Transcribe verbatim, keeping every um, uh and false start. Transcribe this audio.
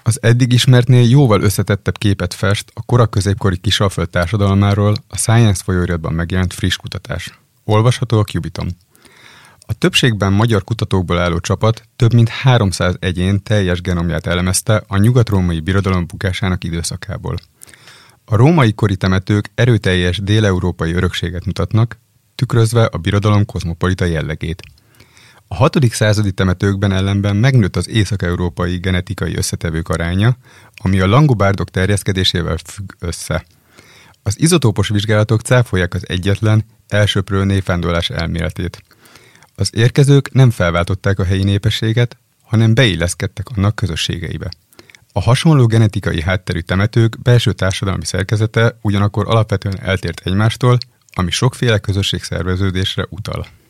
Az eddig ismertnél jóval összetettebb képet fest a koraközépkori Kisalföld társadalmáról a Science folyóiratban megjelent friss kutatás. Olvasható a Cubiton. A többségben magyar kutatókból álló csapat több mint háromszáz egyén teljes genomját elemezte a nyugat-római birodalom bukásának időszakából. A római kori temetők erőteljes dél-európai örökséget mutatnak, tükrözve a birodalom kozmopolita jellegét. A hatodik századi temetőkben ellenben megnőtt az észak-európai genetikai összetevők aránya, ami a langobárdok terjeszkedésével függ össze. Az izotópos vizsgálatok cáfolják az egyetlen, elsöprő névvándorlás elméletét. Az érkezők nem felváltották a helyi népességet, hanem beilleszkedtek annak közösségeibe. A hasonló genetikai hátterű temetők belső társadalmi szerkezete ugyanakkor alapvetően eltért egymástól, ami sokféle közösségszerveződésre utal.